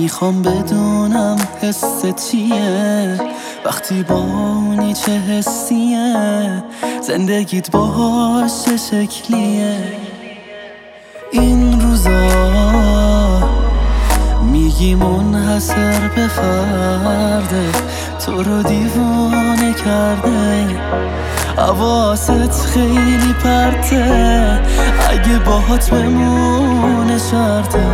میخوام بدونم حس چیه وقتی با اونی، چه حسیه، زندگیت باهاش چه شکلیه. این روزا میگی منحصر به فرده، تو رو دیوانه کرده، حواست خیلی پرته، اگه باهات بمونه شرطه.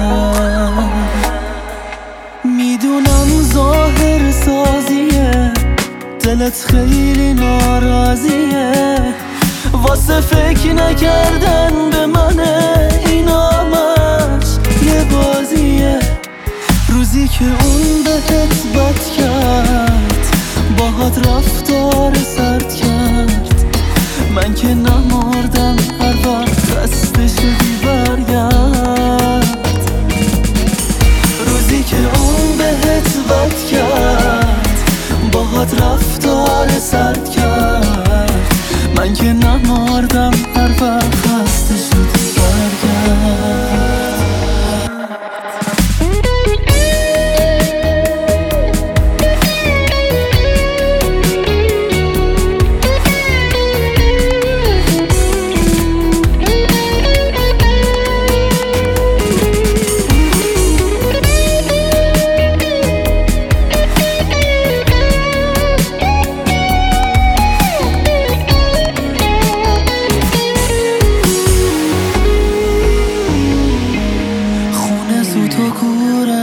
میدونم ظاهر سازیه، دلت خیلی ناراضیه، واسه فکر نکردن به منه، این همش یه بازیه. روزی که اون بهت بد کرد، باهات رفتار سرد کرد، من که نمردم، هر وقت خسته شدی برگرد. روزی که اون بهت بد کرد، باهات رفتار سرد کرد، من که نمردم، هر وقت خسته شدی برگرد. تو کوره،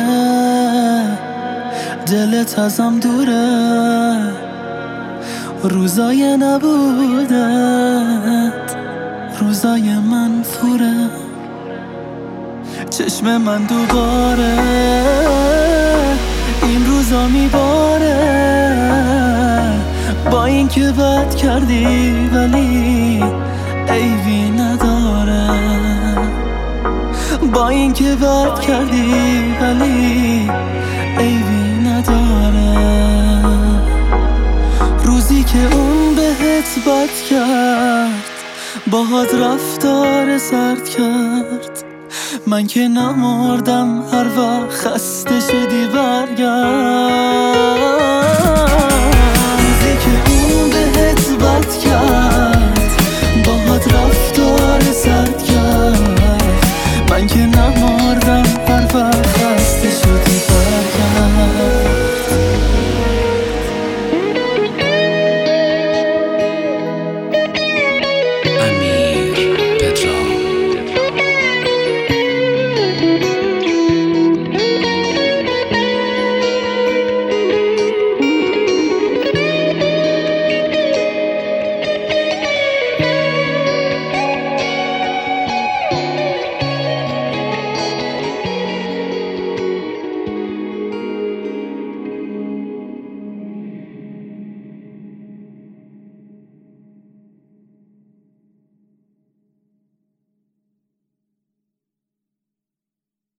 دلت ازم دوره، روزای نبودت، روزای منفوره، چشم من دوباره این روزا میباره، با این که بد کردی ولی عیبی نداره، با این که بد کردی ولی عیبی نداره. روزی که اون بهت بد کرد، باهات رفتار سرد کرد، من که نمردم، هر وقت خسته شدی برگرد. روزی که اون بهت بد کرد، باهات رفتار سرد کرد، من که